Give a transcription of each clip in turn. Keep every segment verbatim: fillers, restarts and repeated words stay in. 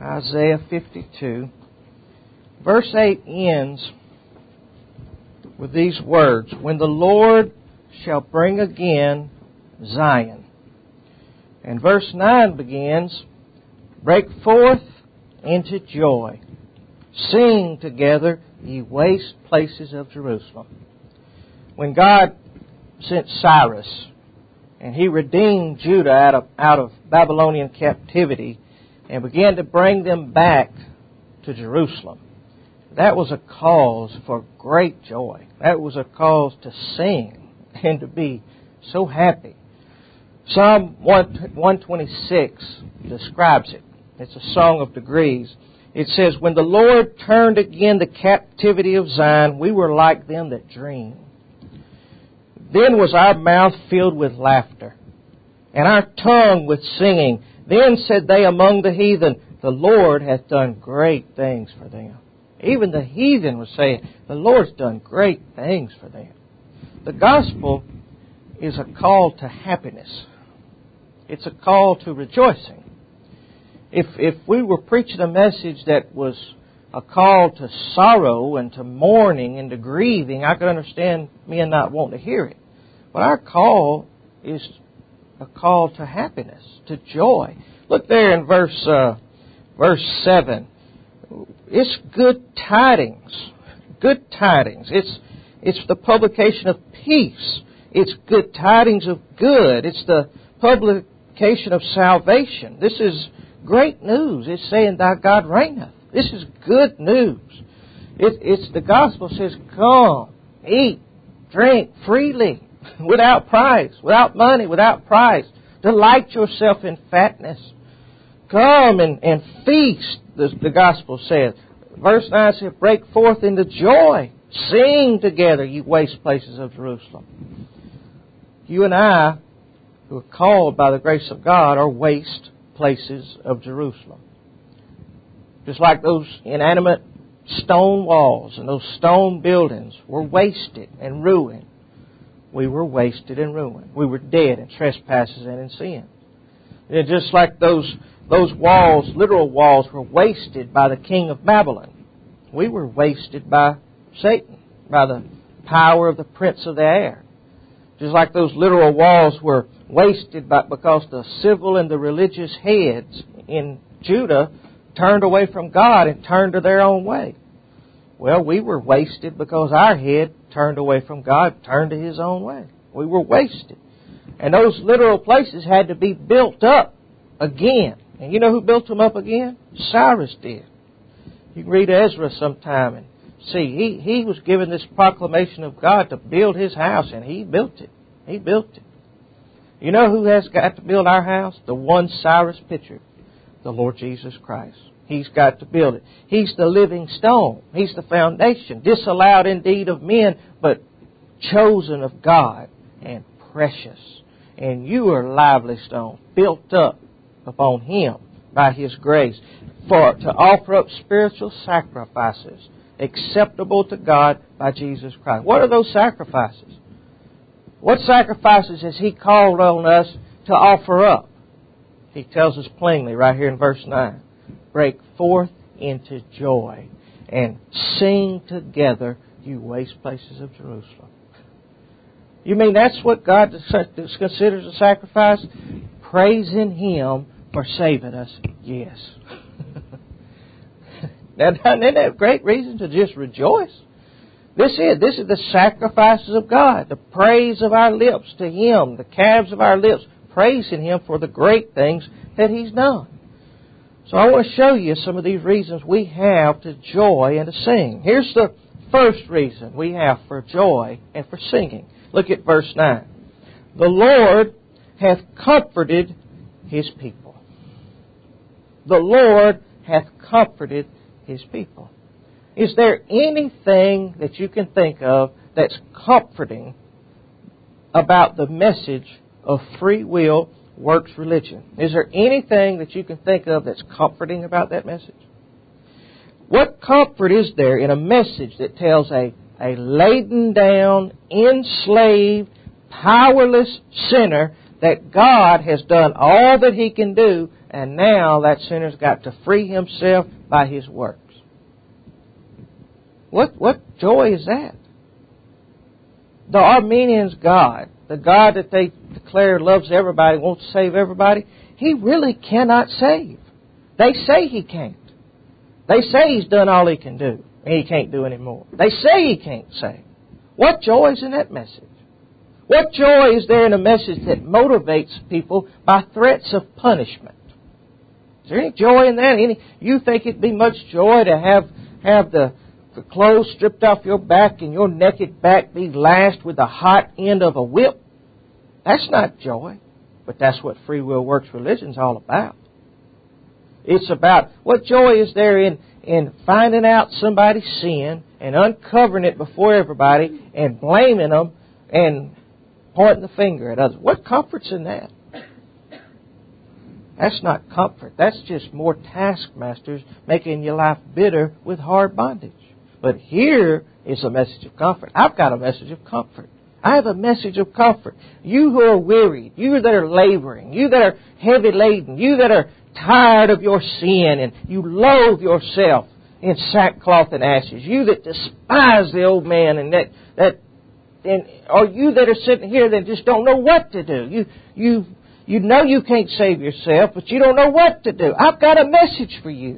Isaiah fifty-two. Verse eight ends with these words, "When the Lord shall bring again Zion." And verse nine begins, "Break forth into joy. Sing together, ye waste places of Jerusalem." When God sent Cyrus, and he redeemed Judah out of, out of Babylonian captivity and began to bring them back to Jerusalem, that was a cause for great joy. That was a cause to sing and to be so happy. Psalm one twenty-six describes it. It's a song of degrees. It says, "When the Lord turned again the captivity of Zion, we were like them that dream. Then was our mouth filled with laughter, and our tongue with singing. Then said they among the heathen, the Lord hath done great things for them." Even the heathen was saying, the Lord's done great things for them. The gospel is a call to happiness. It's a call to rejoicing. If if we were preaching a message that was a call to sorrow and to mourning and to grieving, I could understand men not wanting to hear it. But our call is a call to happiness, to joy. Look there in verse uh, verse seven. It's good tidings. Good tidings. It's it's the publication of peace. It's good tidings of good. It's the publication of salvation. This is great news. It's saying, "Thy God reigneth." This is good news. It, it's the gospel says, "Come, eat, drink freely, without price, without money, without price. Delight yourself in fatness. Come and, and feast," the, the gospel says. Verse nine says, "Break forth into joy. Sing together, ye waste places of Jerusalem." You and I, who are called by the grace of God, are waste places of Jerusalem. Just like those inanimate stone walls and those stone buildings were wasted and ruined. We were wasted and ruined. We were dead in trespasses and in sin. And just like those those walls, literal walls, were wasted by the king of Babylon, we were wasted by Satan, by the power of the prince of the air. Just like those literal walls were wasted by, because the civil and the religious heads in Judah turned away from God and turned to their own way. Well, we were wasted because our head turned away from God, turned to his own way. We were wasted. And those literal places had to be built up again. And you know who built them up again? Cyrus did. You can read Ezra sometime and see. He, he was given this proclamation of God to build his house, and he built it. He built it. You know who has got to build our house? The one Cyrus pictured. The Lord Jesus Christ. He's got to build it. He's the living stone. He's the foundation. Disallowed indeed of men, but chosen of God and precious. And you are a lively stone, built up upon Him by His grace, for to offer up spiritual sacrifices acceptable to God by Jesus Christ. What are those sacrifices? What sacrifices has He called on us to offer up? He tells us plainly right here in verse nine. Break forth into joy and sing together, you waste places of Jerusalem. You mean that's what God considers a sacrifice? Praising Him for saving us? Yes. Now, isn't that a great reason to just rejoice? This is, this is the sacrifices of God, the praise of our lips to Him, the calves of our lips, praising Him for the great things that He's done. So I want to show you some of these reasons we have to joy and to sing. Here's the first reason we have for joy and for singing. Look at verse nine. The Lord hath comforted His people. The Lord hath comforted His people. Is there anything that you can think of that's comforting about the message of free will works religion? Is there anything that you can think of that's comforting about that message? What comfort is there in a message that tells a, a laden down, enslaved, powerless sinner that God has done all that He can do and now that sinner's got to free himself by his works. What what joy is that? The Armenians' God, the God that they declare loves everybody, wants to save everybody, He really cannot save. They say He can't. They say He's done all He can do, and He can't do any more. They say He can't save. What joy is in that message? What joy is there in a message that motivates people by threats of punishment? Is there any joy in that? Any? You think it'd be much joy to have have the the clothes stripped off your back and your naked back be lashed with the hot end of a whip? That's not joy. But that's what Free Will Works religion's all about. It's about what joy is there in, in finding out somebody's sin and uncovering it before everybody and blaming them and pointing the finger at others. What comfort's in that? That's not comfort. That's just more taskmasters making your life bitter with hard bondage. But here is a message of comfort. I've got a message of comfort. I have a message of comfort. You who are wearied, you that are laboring, you that are heavy laden, you that are tired of your sin and you loathe yourself in sackcloth and ashes, you that despise the old man and that that and or you that are sitting here that just don't know what to do. You you you know you can't save yourself, but you don't know what to do. I've got a message for you.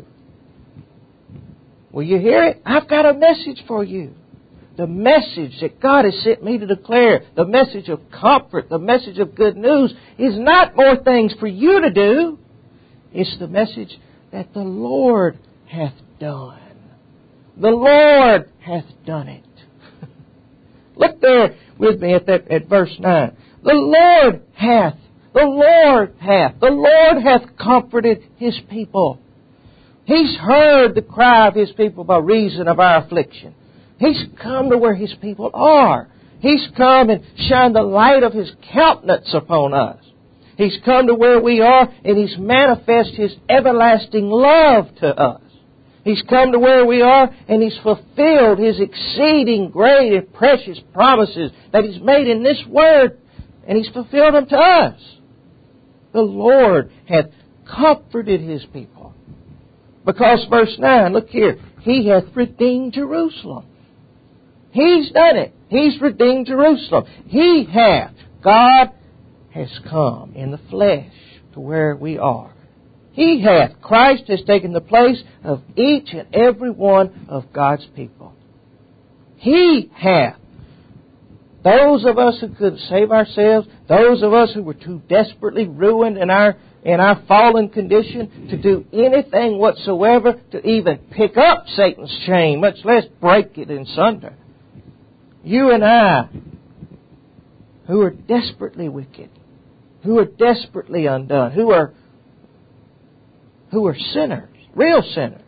Will you hear it? I've got a message for you. The message that God has sent me to declare, the message of comfort, the message of good news, is not more things for you to do. It's the message that the Lord hath done. The Lord hath done it. Look there with me at that at verse nine. The Lord hath, the Lord hath, the Lord hath comforted His people. He's heard the cry of His people by reason of our affliction. He's come to where His people are. He's come and shined the light of His countenance upon us. He's come to where we are and He's manifest His everlasting love to us. He's come to where we are and He's fulfilled His exceeding great and precious promises that He's made in this Word, and He's fulfilled them to us. The Lord hath comforted His people. Because verse nine, look here, He hath redeemed Jerusalem. He's done it. He's redeemed Jerusalem. He hath. God has come in the flesh to where we are. He hath. Christ has taken the place of each and every one of God's people. He hath. Those of us who couldn't save ourselves, those of us who were too desperately ruined in our in our fallen condition to do anything whatsoever to even pick up Satan's chain, much less break it in sunder. You and I, who are desperately wicked, who are desperately undone, who are who are sinners, real sinners,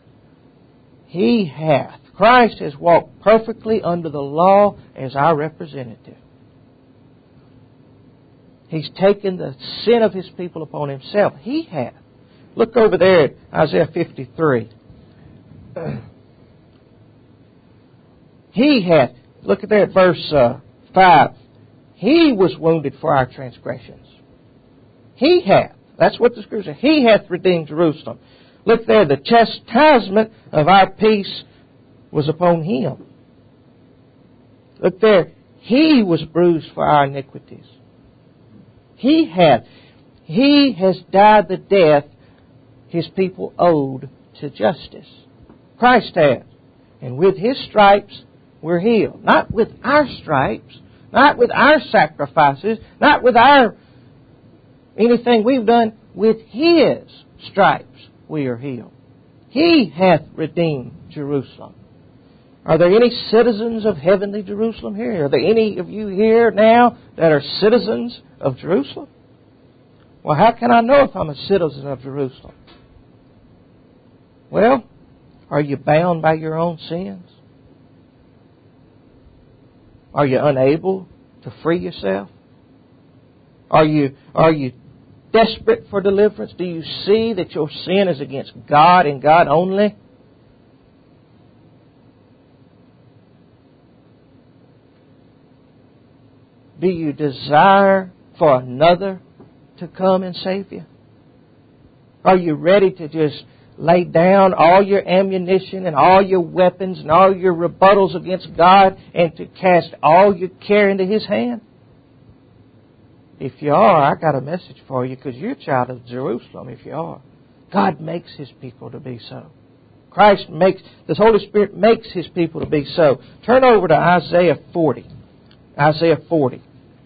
He hath. Christ has walked perfectly under the law as our representative. He's taken the sin of His people upon Himself. He hath. Look over there at Isaiah fifty-three. He hath. Look at there at verse uh, five. He was wounded for our transgressions. He hath. That's what the Scripture says. He hath redeemed Jerusalem. Look there. The chastisement of our peace was upon Him. Look there. He was bruised for our iniquities. He hath. He has died the death His people owed to justice. Christ hath. And with His stripes we're healed. Not with our stripes, not with our sacrifices, not with our anything we've done. With His stripes we are healed. He hath redeemed Jerusalem. Are there any citizens of heavenly Jerusalem here? Are there any of you here now that are citizens of Jerusalem? Well, how can I know if I'm a citizen of Jerusalem? Well, are you bound by your own sins? Are you unable to free yourself? Are you, are you desperate for deliverance? Do you see that your sin is against God and God only? Do you desire for another to come and save you? Are you ready to just lay down all your ammunition and all your weapons and all your rebuttals against God and to cast all your care into His hand? If you are, I got a message for you, because you're a child of Jerusalem if you are. God makes His people to be so. Christ makes, the Holy Spirit makes His people to be so. Turn over to Isaiah forty. Isaiah forty.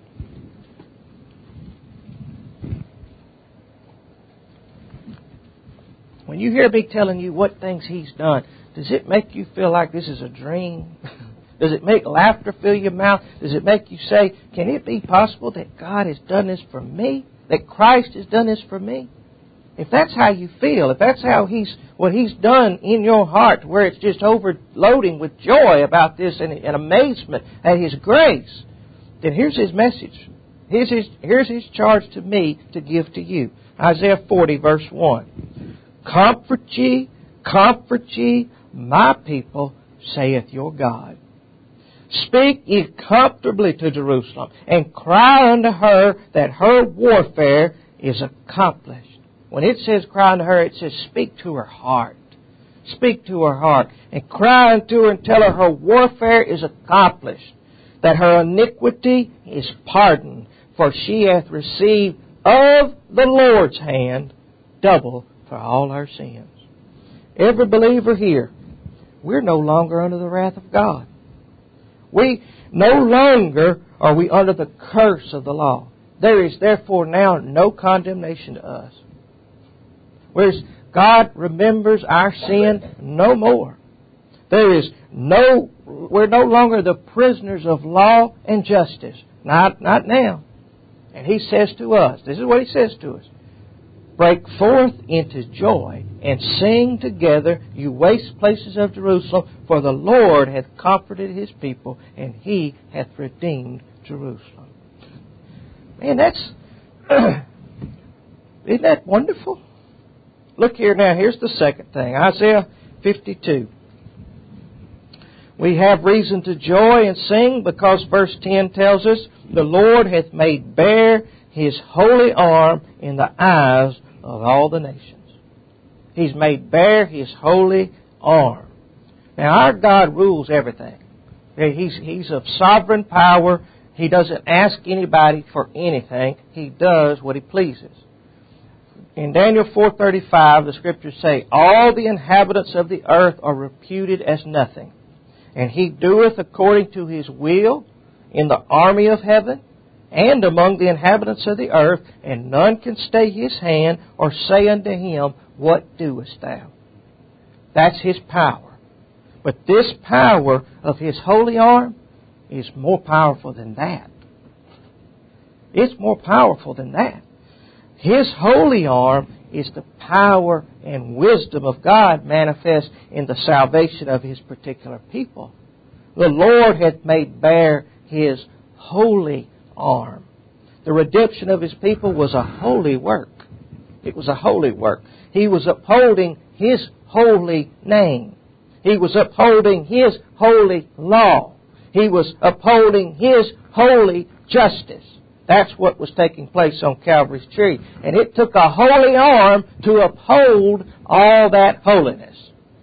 When you hear me telling you what things He's done, does it make you feel like this is a dream? Does it make laughter fill your mouth? Does it make you say, can it be possible that God has done this for me? That Christ has done this for me? If that's how you feel, if that's how He's, what He's done in your heart, where it's just overloading with joy about this and, and amazement at His grace, then here's His message. Here's His, here's His charge to me to give to you. Isaiah forty, verse one. Comfort ye, comfort ye, my people, saith your God. Speak ye comfortably to Jerusalem, and cry unto her that her warfare is accomplished. When it says cry unto her, it says speak to her heart. Speak to her heart, and cry unto her and tell her her warfare is accomplished, that her iniquity is pardoned, for she hath received of the Lord's hand double for all her sins. Every believer here, we're no longer under the wrath of God. We no longer are we under the curse of the law. There is therefore now no condemnation to us. Whereas God remembers our sin no more. There is no, we're no longer the prisoners of law and justice. Not, not now. And He says to us, this is what He says to us. Break forth into joy and sing together, you waste places of Jerusalem, for the Lord hath comforted His people, and He hath redeemed Jerusalem. Man, that's, isn't that wonderful? Look here now, here's the second thing. Isaiah fifty-two. We have reason to joy and sing because verse ten tells us, the Lord hath made bare His holy arm in the eyes of all the nations. He's made bare His holy arm. Now, our God rules everything. He's, he's of sovereign power. He doesn't ask anybody for anything. He does what He pleases. In Daniel four thirty-five, the Scriptures say, all the inhabitants of the earth are reputed as nothing, and He doeth according to His will in the army of heaven, and among the inhabitants of the earth, and none can stay His hand or say unto Him, what doest thou? That's His power. But this power of His holy arm is more powerful than that. It's more powerful than that. His holy arm is the power and wisdom of God manifest in the salvation of His particular people. The Lord hath made bare His holy arm. The redemption of His people was a holy work. It was a holy work. He was upholding His holy name. He was upholding His holy law. He was upholding His holy justice. That's what was taking place on Calvary's tree. And it took a holy arm to uphold all that holiness.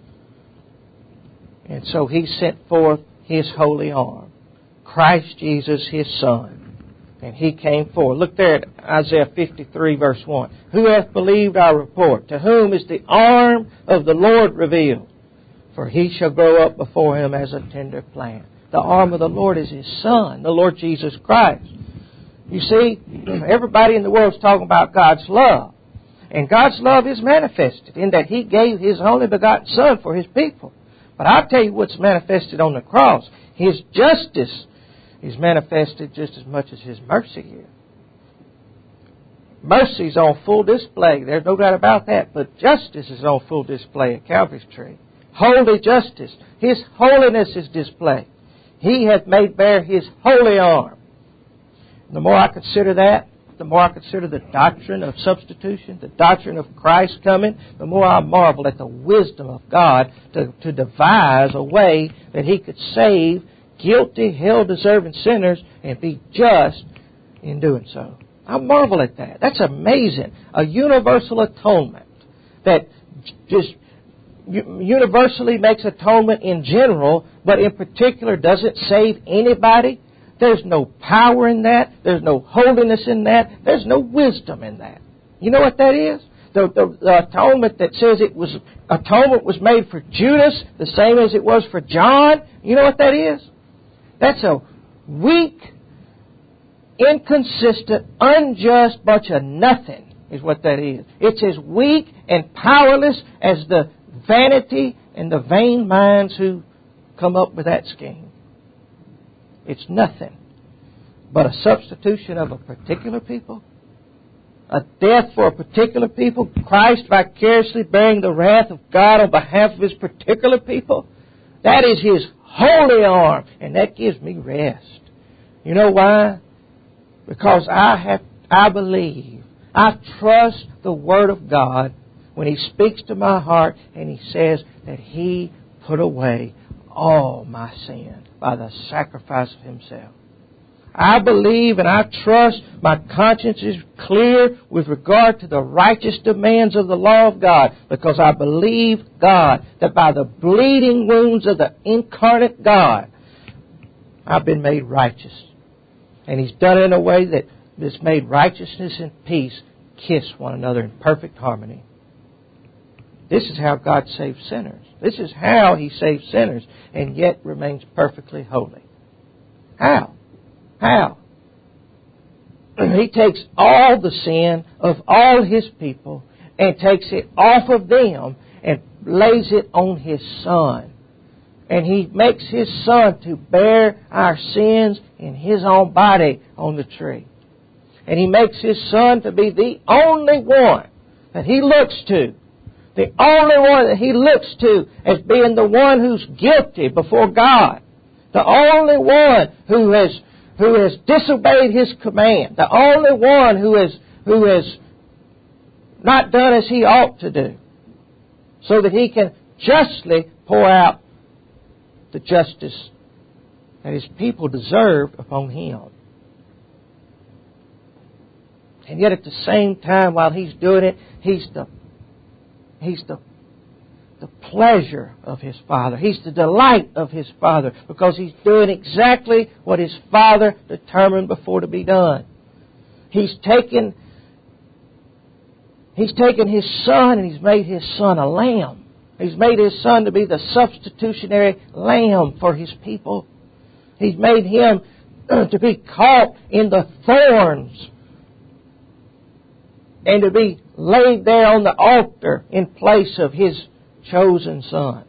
And so He sent forth His holy arm, Christ Jesus, His Son. And He came forth. Look there at Isaiah fifty-three, verse one. Who hath believed our report? To whom is the arm of the Lord revealed? For He shall grow up before Him as a tender plant. The arm of the Lord is His Son, the Lord Jesus Christ. You see, everybody in the world is talking about God's love. And God's love is manifested in that He gave His only begotten Son for His people. But I'll tell you what's manifested on the cross. His justice is manifested just as much as His mercy is. Mercy is on full display. There's no doubt about that. But justice is on full display at Calvary's tree. Holy justice. His holiness is displayed. He hath made bare His holy arm. The more I consider that, the more I consider the doctrine of substitution, the doctrine of Christ coming, the more I marvel at the wisdom of God to, to devise a way that He could save guilty, hell-deserving sinners and be just in doing so. I marvel at that. That's amazing. A universal atonement. that just universally makes atonement in general, but in particular doesn't save anybody. There's no power in that. There's no holiness in that. There's no wisdom in that. You know what that is? The, the, the atonement that says it was atonement was made for Judas, the same as it was for John. You know what that is? That's a weak, inconsistent, unjust bunch of nothing is what that is. It's as weak and powerless as the vanity and the vain minds who come up with that scheme. It's nothing but a substitution of a particular people, a death for a particular people, Christ vicariously bearing the wrath of God on behalf of His particular people. That is His holy arm, and that gives me rest. You know why? Because I have, I believe, I trust the Word of God when He speaks to my heart and He says that He put away all my sin by the sacrifice of Himself. I believe and I trust my conscience is clear with regard to the righteous demands of the law of God, because I believe, God, that by the bleeding wounds of the incarnate God, I've been made righteous. And He's done it in a way that has made righteousness and peace kiss one another in perfect harmony. This is how God saves sinners. This is how He saves sinners and yet remains perfectly holy. How? How? He takes all the sin of all His people and takes it off of them and lays it on His Son. And He makes His Son to bear our sins in His own body on the tree. And He makes His Son to be the only one that He looks to. The only one that He looks to as being the one who's guilty before God. The only one who has who has disobeyed His command. The only one who has who has not done as He ought to do. So that He can justly pour out the justice that His people deserved upon Him. And yet at the same time, while He's doing it, He's the He's the, the pleasure of His Father. He's the delight of His Father, because He's doing exactly what His Father determined before to be done. He's taken, He's taken His Son and He's made His Son a lamb. He's made His Son to be the substitutionary lamb for His people. He's made Him to be caught in the thorns and to be laid there on the altar in place of His chosen sons.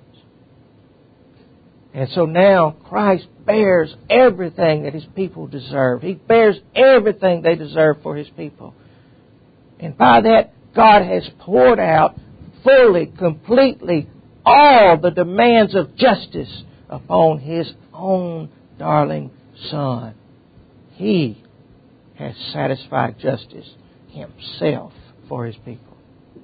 And so now Christ bears everything that His people deserve. He bears everything they deserve for His people. And by that, God has poured out fully, completely, all the demands of justice upon His own darling Son. He has satisfied justice Himself for His people.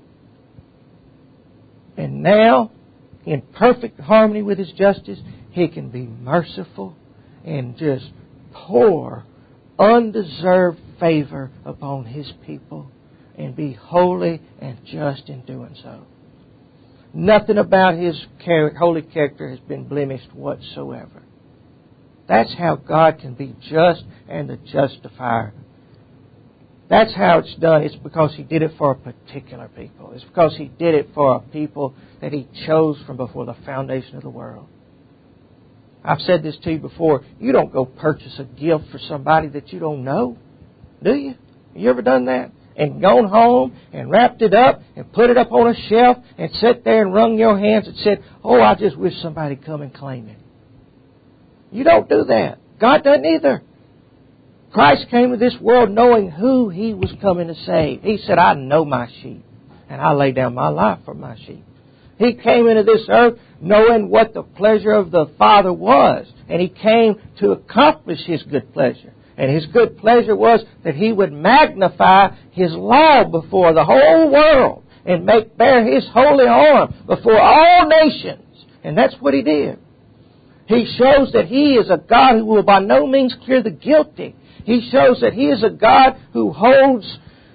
And now, in perfect harmony with His justice, He can be merciful and just pour undeserved favor upon His people and be holy and just in doing so. Nothing about His holy character has been blemished whatsoever. That's how God can be just and the justifier. That's how it's done. It's because He did it for a particular people. It's because He did it for a people that He chose from before the foundation of the world. I've said this to you before. You don't go purchase a gift for somebody that you don't know, do you? You ever done that? And gone home and wrapped it up and put it up on a shelf and sat there and wrung your hands and said, "Oh, I just wish somebody would come and claim it." You don't do that. God doesn't either. Christ came to this world knowing who He was coming to save. He said, "I know my sheep, and I lay down my life for my sheep." He came into this earth knowing what the pleasure of the Father was, and He came to accomplish His good pleasure. And His good pleasure was that He would magnify His law before the whole world and make bear His holy arm before all nations. And that's what He did. He shows that He is a God who will by no means clear the guilty. He shows that He is a God who holds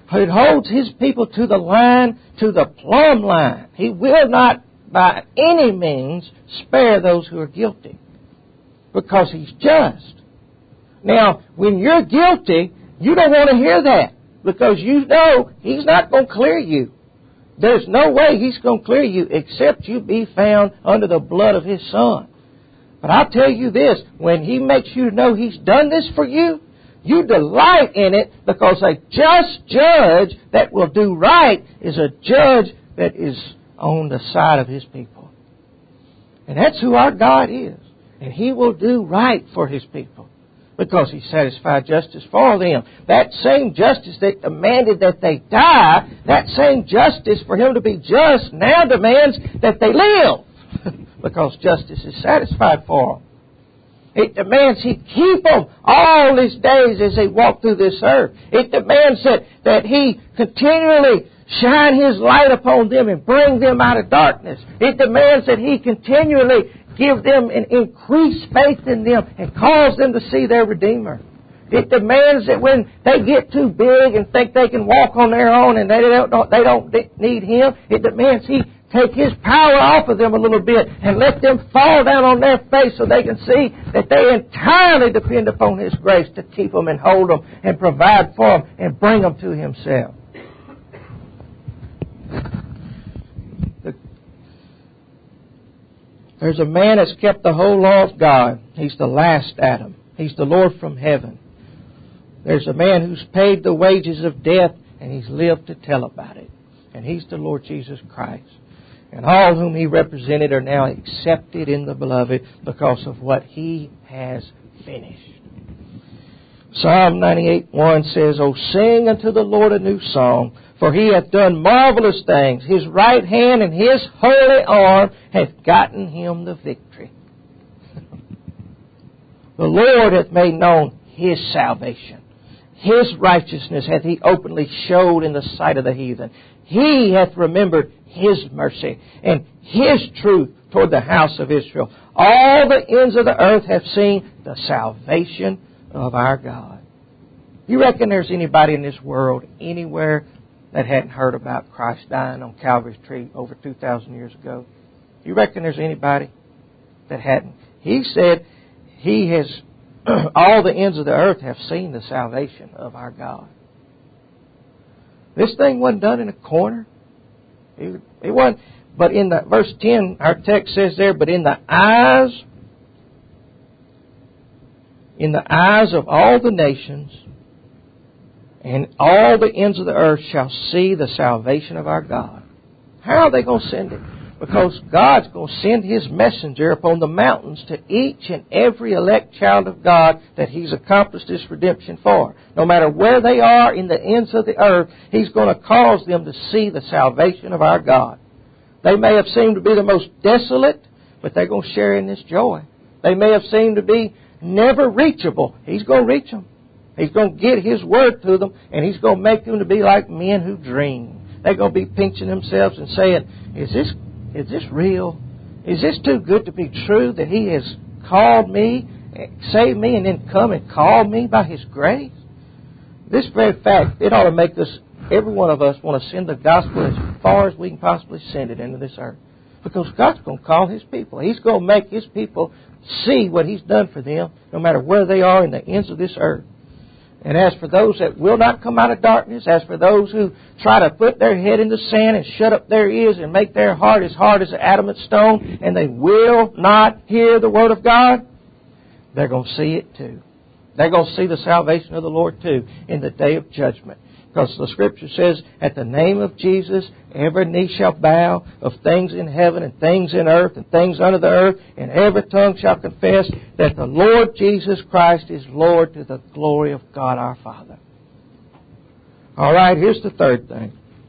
It holds His people to the line, to the plumb line. He will not by any means spare those who are guilty, because He's just. Now, when you're guilty, you don't want to hear that, because you know He's not going to clear you. There's no way He's going to clear you except you be found under the blood of His Son. But I'll tell you this, when He makes you know He's done this for you, you delight in it, because a just judge that will do right is a judge that is on the side of His people. And that's who our God is. And He will do right for His people, because He satisfied justice for them. That same justice that demanded that they die, that same justice for Him to be just now demands that they live, because justice is satisfied for them. It demands He keep them all His days as they walk through this earth. It demands that, that He continually shine His light upon them and bring them out of darkness. It demands that He continually give them an increased faith in them and cause them to see their Redeemer. It demands that when they get too big and think they can walk on their own and they don't, they don't need Him, it demands He take His power off of them a little bit and let them fall down on their face so they can see that they entirely depend upon His grace to keep them and hold them and provide for them and bring them to Himself. There's a man that's kept the whole law of God. He's the last Adam. He's the Lord from heaven. There's a man who's paid the wages of death, and He's lived to tell about it. And He's the Lord Jesus Christ. And all whom He represented are now accepted in the Beloved because of what He has finished. Psalm ninety-eight one says, O sing unto the Lord a new song, for He hath done marvelous things. His right hand and His holy arm hath gotten Him the victory. The Lord hath made known His salvation. His righteousness hath He openly showed in the sight of the heathen. He hath remembered His mercy and His truth toward the house of Israel. All the ends of the earth have seen the salvation of our God. You reckon there's anybody in this world, anywhere, that hadn't heard about Christ dying on Calvary's tree over two thousand years ago? You reckon there's anybody that hadn't? He said He has, all the ends of the earth have seen the salvation of our God. This thing wasn't done in a corner. It, it wasn't. But in the verse ten, our text says there, but in the eyes, in the eyes of all the nations, and all the ends of the earth shall see the salvation of our God. How are they going to send it? Because God's going to send His messenger upon the mountains to each and every elect child of God that He's accomplished this redemption for. No matter where they are in the ends of the earth, He's going to cause them to see the salvation of our God. They may have seemed to be the most desolate, but they're going to share in this joy. They may have seemed to be never reachable. He's going to reach them. He's going to get His word to them, and He's going to make them to be like men who dream. They're going to be pinching themselves and saying, is this Is this real? Is this too good to be true that He has called me, saved me, and then come and called me by His grace? This very fact, it ought to make us, every one of us, want to send the gospel as far as we can possibly send it into this earth. Because God's going to call His people. He's going to make His people see what He's done for them, no matter where they are in the ends of this earth. And as for those that will not come out of darkness, as for those who try to put their head in the sand and shut up their ears and make their heart as hard as an adamant stone, and they will not hear the Word of God, they're going to see it too. They're going to see the salvation of the Lord too in the day of judgment. Because the Scripture says, at the name of Jesus, every knee shall bow, of things in heaven and things in earth and things under the earth, and every tongue shall confess that the Lord Jesus Christ is Lord, to the glory of God our Father. All right, here's the third thing.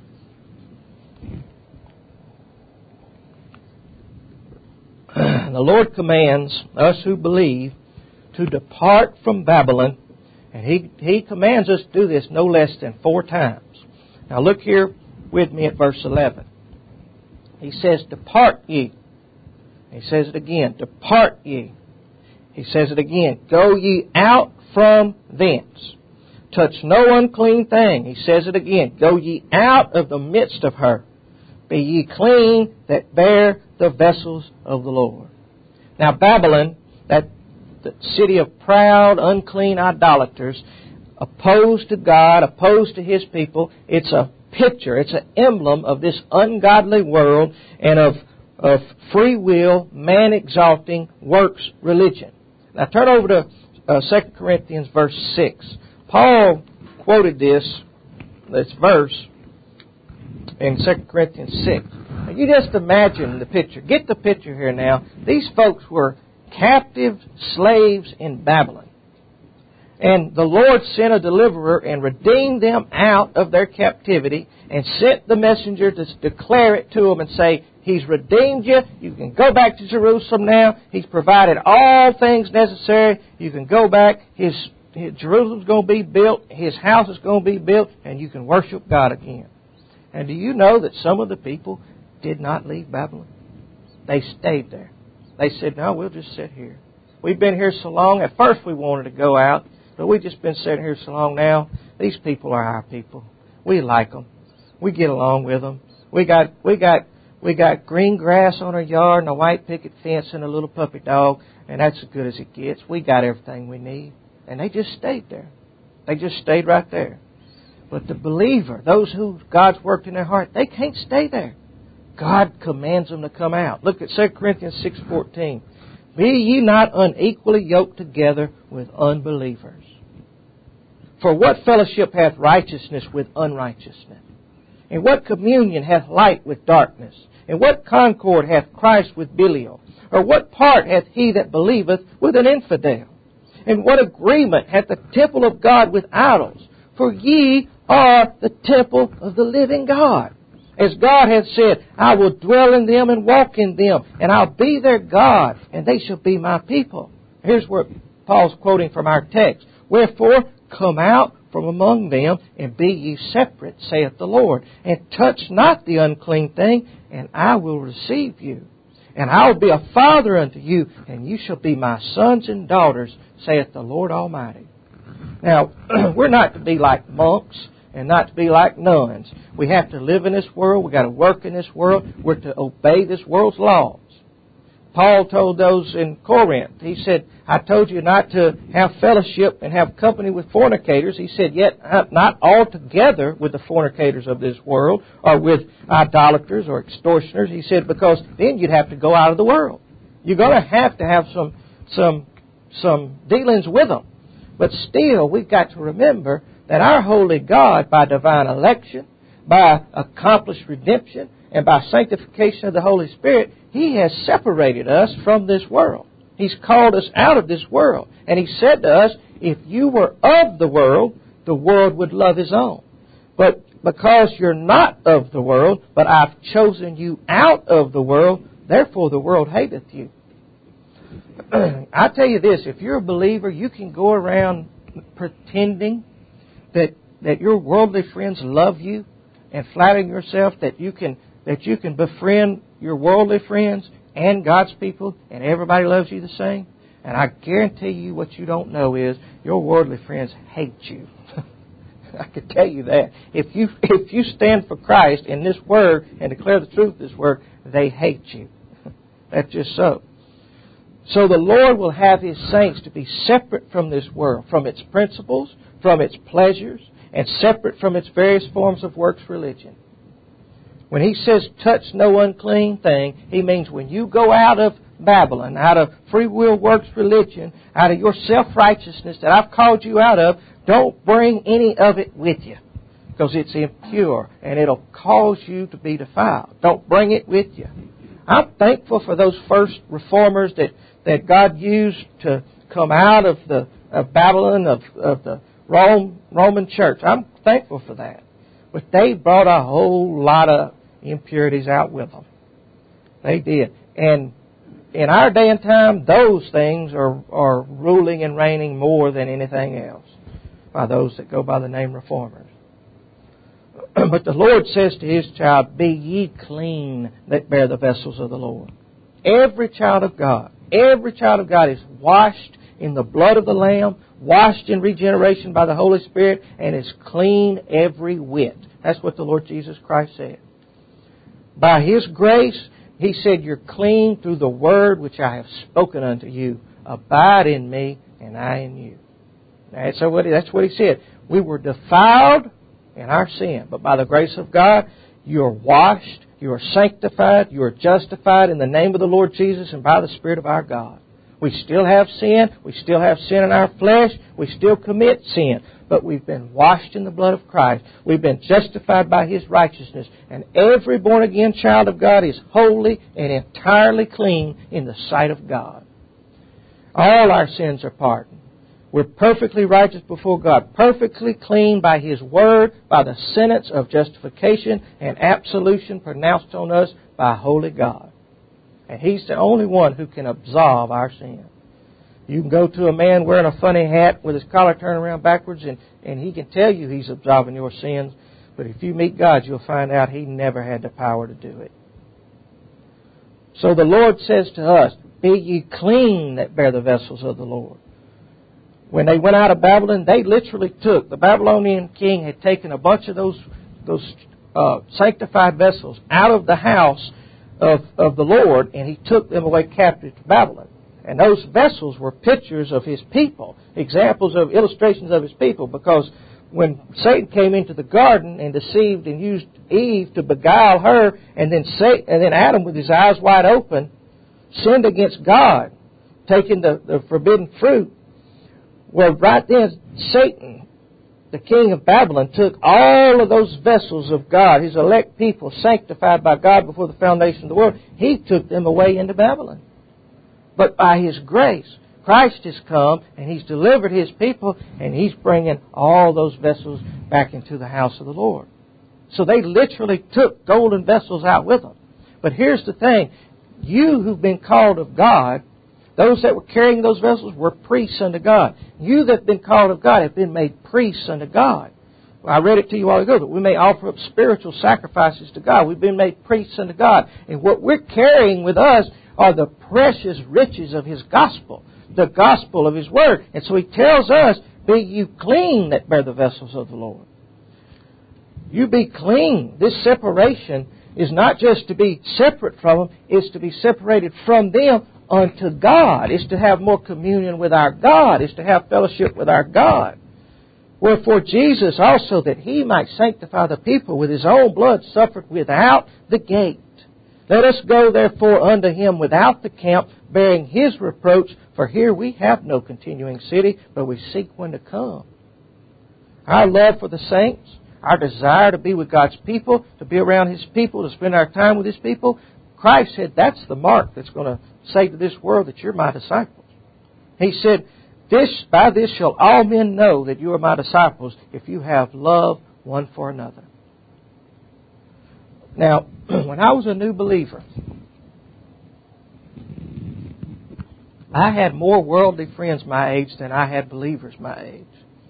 The Lord commands us who believe to depart from Babylon. And he, he commands us to do this no less than four times. Now look here with me at verse eleven. He says, depart ye. He says it again, depart ye. He says it again, go ye out from thence. touch no unclean thing. He says it again. Go ye out of the midst of her. Be ye clean that bear the vessels of the Lord. Now Babylon, that the city of proud, unclean idolaters, opposed to God, opposed to His people, it's a picture, it's an emblem of this ungodly world and of, of free will, man-exalting, works religion. Now turn over to uh, Second Corinthians verse six. Paul quoted this, this verse in Second Corinthians six. Now you just imagine the picture. Get the picture here now. These folks were captive slaves in Babylon. And the Lord sent a deliverer and redeemed them out of their captivity and sent the messenger to declare it to them and say, He's redeemed you. You can go back to Jerusalem now. He's provided all things necessary. You can go back. His, his Jerusalem's going to be built. His house is going to be built. And you can worship God again. And do you know that some of the people did not leave Babylon? They stayed there. They said, no, we'll just sit here. We've been here so long. At first we wanted to go out. But we've just been sitting here so long now. These people are our people. We like them. We get along with them. We got we got we got green grass on our yard and a white picket fence and a little puppy dog, and that's as good as it gets. We got everything we need, and they just stayed there. They just stayed right there. But the believer, those who God's worked in their heart, they can't stay there. God commands them to come out. Look at Second Corinthians six fourteen. Be ye not unequally yoked together with unbelievers. For what fellowship hath righteousness with unrighteousness? And what communion hath light with darkness? And what concord hath Christ with Belial? Or what part hath he that believeth with an infidel? And what agreement hath the temple of God with idols? For ye are the temple of the living God. As God hath said, I will dwell in them and walk in them, and I'll be their God, and they shall be my people. Here's where Paul's quoting from our text. Wherefore, come out from among them, and be ye separate, saith the Lord, and touch not the unclean thing, and I will receive you. And I will be a father unto you, and you shall be my sons and daughters, saith the Lord Almighty. Now, we're not to be like monks, and not to be like nuns. We have to live in this world. We've got to work in this world. We're to obey this world's laws. Paul told those in Corinth, he said, I told you not to have fellowship and have company with fornicators. He said, yet not altogether with the fornicators of this world or with idolaters or extortioners. He said, because then you'd have to go out of the world. You're going to have to have some, some, some dealings with them. But still, we've got to remember that our holy God, by divine election, by accomplished redemption, and by sanctification of the Holy Spirit, He has separated us from this world. He's called us out of this world. And He said to us, if you were of the world, the world would love His own. But because you're not of the world, but I've chosen you out of the world, therefore the world hateth you. I tell you this, if you're a believer, you can go around pretending that that your worldly friends love you and flattering yourself that you can that you can befriend your worldly friends and God's people and everybody loves you the same. And I guarantee you what you don't know is your worldly friends hate you. I can tell you that. If you if you stand for Christ in this Word and declare the truth of this Word, they hate you. That's just so. So the Lord will have His saints to be separate from this world, from its principles, from its pleasures, and separate from its various forms of works religion. When He says, touch no unclean thing, He means when you go out of Babylon, out of free will works religion, out of your self-righteousness that I've called you out of, don't bring any of it with you, because it's impure and it'll cause you to be defiled. Don't bring it with you. I'm thankful for those first reformers that, that God used to come out of the of Babylon, of, of the Rome, Roman church. I'm thankful for that. But they brought a whole lot of impurities out with them. They did. And in our day and time, those things are, are ruling and reigning more than anything else by those that go by the name reformers. But the Lord says to His child, be ye clean that bear the vessels of the Lord. Every child of God, every child of God is washed in the blood of the Lamb, washed in regeneration by the Holy Spirit, and is clean every whit. That's what the Lord Jesus Christ said. By His grace, He said, you're clean through the word which I have spoken unto you. Abide in me, and I in you. That's what, that's what He said. We were defiled in our sin, but by the grace of God, you are washed, you are sanctified, you are justified in the name of the Lord Jesus and by the Spirit of our God. We still have sin. We still have sin in our flesh. We still commit sin. But we've been washed in the blood of Christ. We've been justified by His righteousness. And every born-again child of God is holy and entirely clean in the sight of God. All our sins are pardoned. We're perfectly righteous before God, perfectly clean by His Word, by the sentence of justification and absolution pronounced on us by holy God. And He's the only one who can absolve our sin. You can go to a man wearing a funny hat with his collar turned around backwards, and, and he can tell you he's absolving your sins. But if you meet God, you'll find out He never had the power to do it. So the Lord says to us, be ye clean that bear the vessels of the Lord. When they went out of Babylon, they literally took, the Babylonian king had taken a bunch of those, those uh, sanctified vessels out of the house Of, of the Lord, and He took them away captive to Babylon. And those vessels were pictures of His people, examples of illustrations of His people, because when Satan came into the garden and deceived and used Eve to beguile her, and then Satan, and then Adam, with his eyes wide open, sinned against God, taking the, the forbidden fruit. Well, right then, Satan, the king of Babylon, took all of those vessels of God, His elect people, sanctified by God before the foundation of the world. He took them away into Babylon. But by His grace, Christ has come, and He's delivered His people, and He's bringing all those vessels back into the house of the Lord. So they literally took golden vessels out with them. But here's the thing. You who've been called of God, those that were carrying those vessels were priests unto God. You that have been called of God have been made priests unto God. Well, I read it to you a while ago that we may offer up spiritual sacrifices to God. We've been made priests unto God. And what we're carrying with us are the precious riches of His gospel, the gospel of His word. And so He tells us, be you clean that bear the vessels of the Lord. You be clean. This separation is not just to be separate from them, it's to be separated from them unto God. Is to have more communion with our God. Is to have fellowship with our God. Wherefore Jesus also, that He might sanctify the people with His own blood, suffered without the gate. Let us go therefore unto Him without the camp, bearing His reproach. For here we have no continuing city, but we seek one to come. Our love for the saints, our desire to be with God's people, to be around His people, to spend our time with His people, Christ said that's the mark that's going to say to this world that you're my disciples. He said, "This by this shall all men know that you are my disciples, if you have love one for another." Now, when I was a new believer, I had more worldly friends my age than I had believers my age.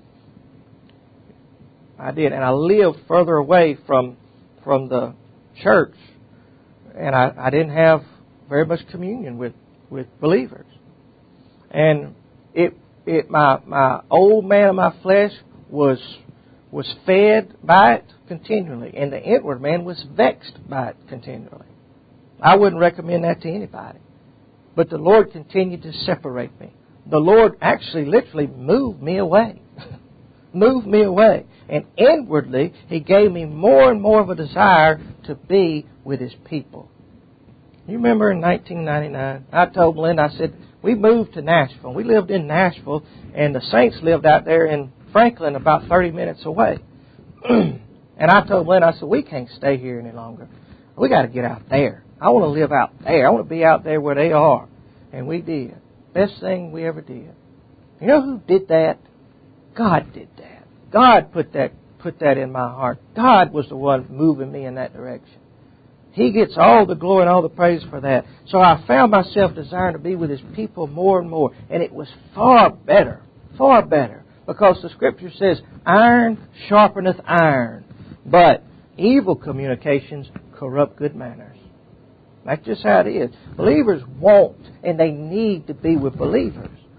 I did, and I lived further away from from the church, and I, I didn't have very much communion with, with believers. And it it my my old man of my flesh was was fed by it continually, and the inward man was vexed by it continually. I wouldn't recommend that to anybody. But the Lord continued to separate me. The Lord actually literally moved me away. moved me away. And inwardly, He gave me more and more of a desire to be with His people. You remember in nineteen ninety-nine, I told Melinda, I said, we moved to Nashville. We lived in Nashville, and the saints lived out there in Franklin, about thirty minutes away. And I told Melinda, I said, we can't stay here any longer. We got to get out there. I want to live out there. I want to be out there where they are. And we did. Best thing we ever did. You know who did that? God did that. God put that put that in my heart. God was the one moving me in that direction. He gets all the glory and all the praise for that. So I found myself desiring to be with His people more and more. And it was far better. Far better. Because the Scripture says, iron sharpeneth iron. But evil communications corrupt good manners. That's just how it is. Believers want and they need to be with believers.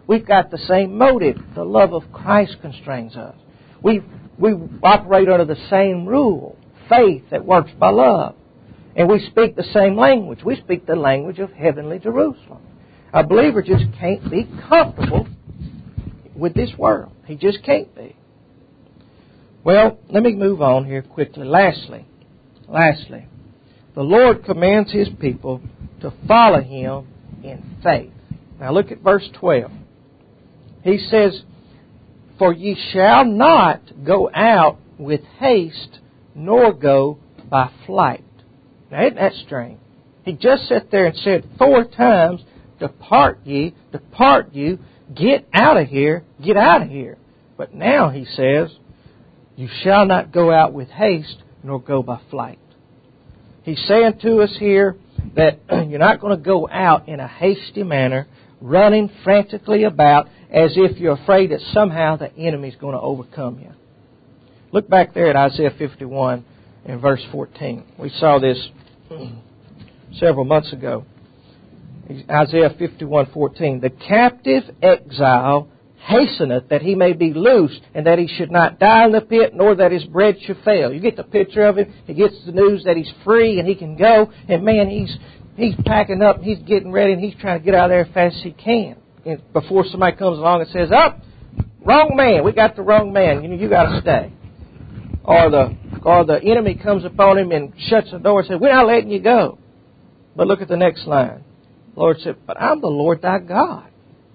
We've got the same motive. The love of Christ constrains us. We we operate under the same rule, faith that works by love. And we speak the same language. We speak the language of heavenly Jerusalem. A believer just can't be comfortable with this world. He just can't be. Well, let me move on here quickly. Lastly, lastly, the Lord commands His people to follow Him in faith. Now look at verse twelve. He says, "For ye shall not go out with haste, nor go by flight." Now isn't that strange? He just sat there and said four times, "Depart ye, depart you, get out of here, get out of here." But now He says, "You shall not go out with haste, nor go by flight." He's saying to us here that you're not going to go out in a hasty manner, running frantically about as if you're afraid that somehow the enemy's going to overcome you. Look back there at Isaiah fifty-one and verse fourteen. We saw this several months ago. Isaiah fifty-one fourteen. "The captive exile hasteneth that he may be loosed, and that he should not die in the pit, nor that his bread should fail." You get the picture of him. He gets the news that he's free and he can go. And man, he's he's packing up, he's getting ready, and he's trying to get out of there as fast as he can. And before somebody comes along and says, "Up, oh, wrong man, we got the wrong man, you know, you got to stay." Or the or the enemy comes upon him and shuts the door and says, "We're not letting you go." But look at the next line. The Lord said, "But I'm the Lord thy God.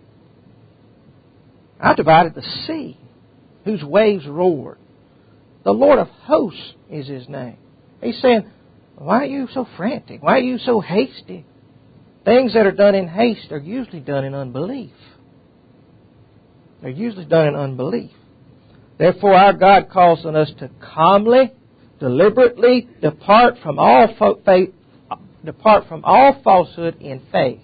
I divided the sea, whose waves roared. The Lord of hosts is His name." He's saying, why are you so frantic? Why are you so hasty? Things that are done in haste are usually done in unbelief. They're usually done in unbelief. Therefore, our God calls on us to calmly, deliberately depart from all fo- faith, depart from all falsehood in faith,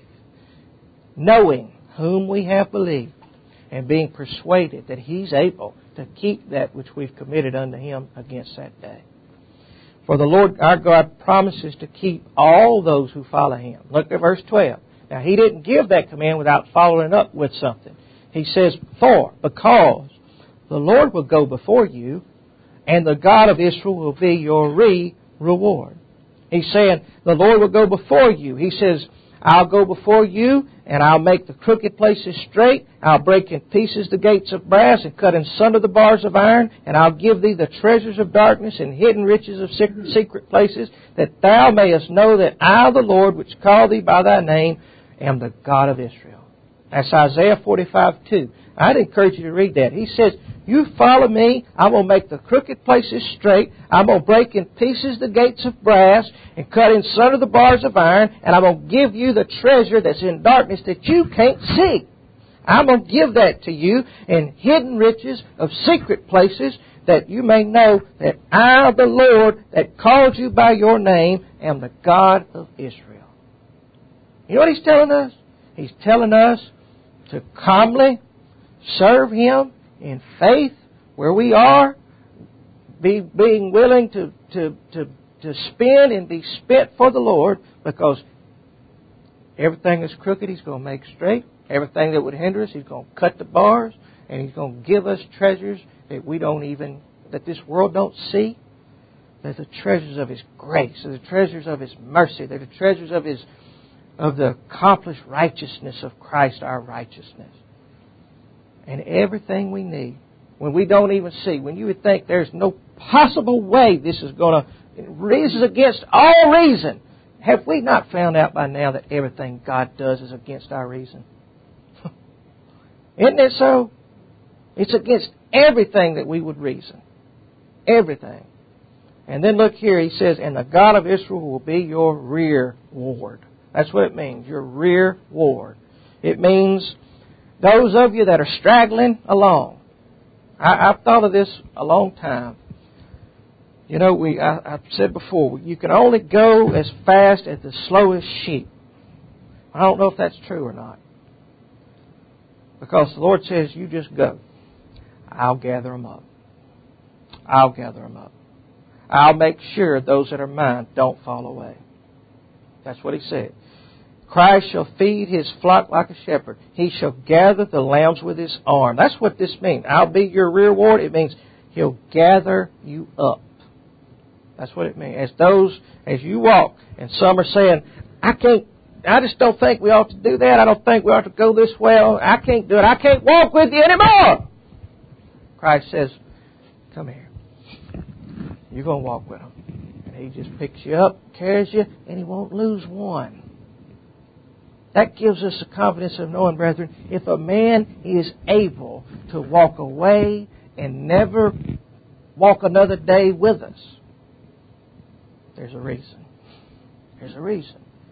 knowing whom we have believed, and being persuaded that He's able to keep that which we've committed unto Him against that day. For the Lord our God promises to keep all those who follow Him. Look at verse twelve. Now, He didn't give that command without following up with something. He says, "For, because the Lord will go before you, and the God of Israel will be your re-reward." He's saying, the Lord will go before you. He says, "I'll go before you, and I'll make the crooked places straight. I'll break in pieces the gates of brass, and cut in sunder the bars of iron. And I'll give thee the treasures of darkness and hidden riches of secret places, that thou mayest know that I, the Lord, which called thee by thy name, am the God of Israel." That's Isaiah forty-five two. I'd encourage you to read that. He says, you follow me, I'm going to make the crooked places straight. I'm going to break in pieces the gates of brass and cut in sunder the bars of iron. And I'm going to give you the treasure that's in darkness that you can't see. I'm going to give that to you in hidden riches of secret places, that you may know that I, the Lord, that called you by your name, am the God of Israel. You know what He's telling us? He's telling us to calmly serve Him in faith where we are, be being willing to, to, to, to spend and be spent for the Lord, because everything that's crooked He's going to make straight. Everything that would hinder us, He's going to cut the bars, and He's going to give us treasures that we don't even, that this world don't see. They're the treasures of His grace. They're the treasures of His mercy. They're the treasures of His, of the accomplished righteousness of Christ, our righteousness. And everything we need, when we don't even see, when you would think there's no possible way this is going to, this is against all reason. Have we not found out by now that everything God does is against our reason? Isn't it so? It's against everything that we would reason. Everything. And then look here, He says, "And the God of Israel will be your rear ward." That's what it means, your rear ward. It means those of you that are straggling along. I, I've thought of this a long time. You know, we I, I've said before, you can only go as fast as the slowest sheep. I don't know if that's true or not. Because the Lord says, you just go. I'll gather them up. I'll gather them up. I'll make sure those that are mine don't fall away. That's what He said. Christ shall feed his flock like a shepherd. He shall gather the lambs with his arm. That's what this means. I'll be your reward. It means he'll gather you up. That's what it means. As those, as you walk, and some are saying, I can't, I just don't think we ought to do that. I don't think we ought to go this way. I can't do it. I can't walk with you anymore. Christ says, come here. You're going to walk with him. And he just picks you up, carries you, and he won't lose one. That gives us the confidence of knowing, brethren, if a man is able to walk away and never walk another day with us, there's a reason. There's a reason.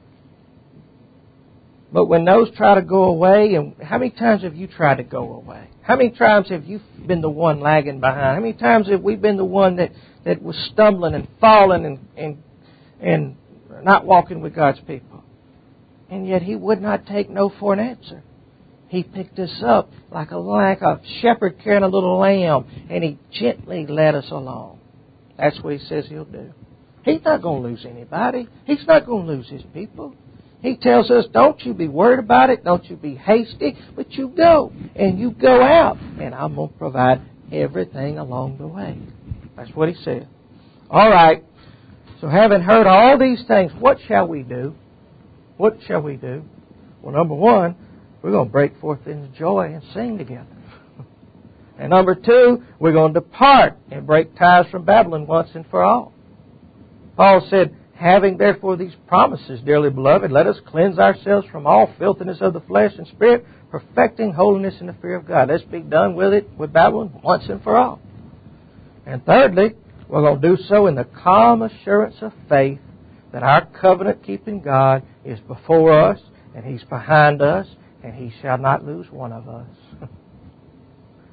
But when those try to go away, and how many times have you tried to go away? How many times have you been the one lagging behind? How many times have we been the one that, that was stumbling and falling and, and, and not walking with God's people? And yet He would not take no for an answer. He picked us up like a, like a shepherd carrying a little lamb, and He gently led us along. That's what He says He'll do. He's not going to lose anybody. He's not going to lose His people. He tells us, don't you be worried about it. Don't you be hasty. But you go. And you go out. And I'm going to provide everything along the way. That's what He said. All right. So having heard all these things, what shall we do? What shall we do? Well, number one, we're going to break forth into joy and sing together. And number two, we're going to depart and break ties from Babylon once and for all. Paul said, having therefore these promises, dearly beloved, let us cleanse ourselves from all filthiness of the flesh and spirit, perfecting holiness in the fear of God. Let's be done with it, with Babylon, once and for all. And thirdly, we're going to do so in the calm assurance of faith that our covenant-keeping God is before us, and He's behind us, and He shall not lose one of us.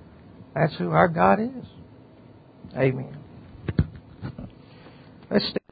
That's who our God is. Amen. Let's